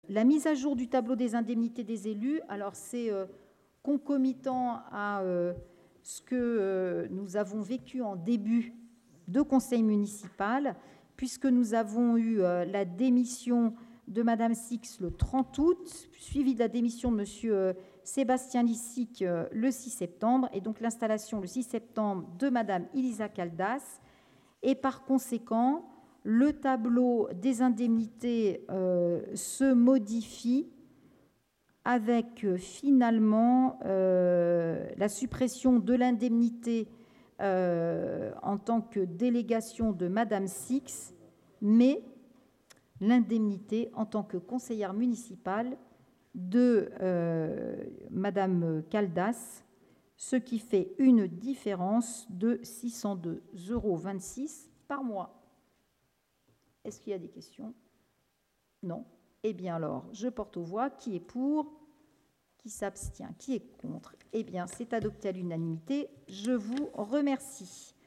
La mise à jour du tableau des indemnités des élus, alors c'est concomitant à ce que nous avons vécu en début de conseil municipal, puisque nous avons eu la démission de Madame Six le 30 août, suivie de la démission de Monsieur Sébastien Lissic le 6 septembre, et donc l'installation le 6 septembre de Madame Elisa Caldas. Et par conséquent, le tableau des indemnités se modifie avec finalement la suppression de l'indemnité en tant que délégation de Madame Six, mais l'indemnité en tant que conseillère municipale de Madame Caldas, ce qui fait une différence de 602,26 € par mois. Est-ce qu'il y a des questions? Non. Eh bien alors, je porte aux voix. Qui est pour? Qui s'abstient? Qui est contre? Eh bien, c'est adopté à l'unanimité. Je vous remercie.